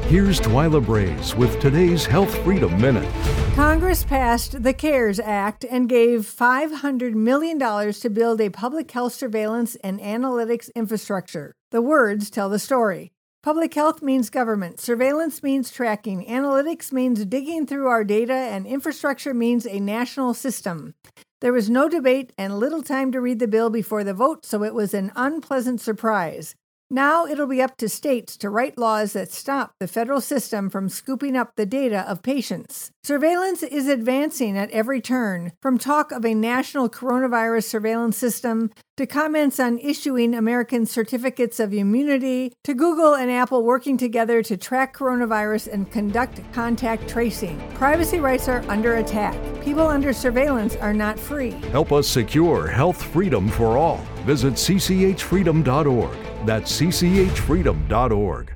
Here's Twyla Braze with today's Health Freedom Minute. Congress passed the CARES Act and gave $500 million to build a public health surveillance and analytics infrastructure. The words tell the story. Public health means government, surveillance means tracking, analytics means digging through our data, and infrastructure means a national system. There was no debate and little time to read the bill before the vote, so it was an unpleasant surprise. Now it'll be up to states to write laws that stop the federal system from scooping up the data of patients. Surveillance is advancing at every turn, from talk of a national coronavirus surveillance system to comments on issuing American certificates of immunity, to Google and Apple working together to track coronavirus and conduct contact tracing. Privacy rights are under attack. People under surveillance are not free. Help us secure health freedom for all. Visit cchfreedom.org. That's cchfreedom.org.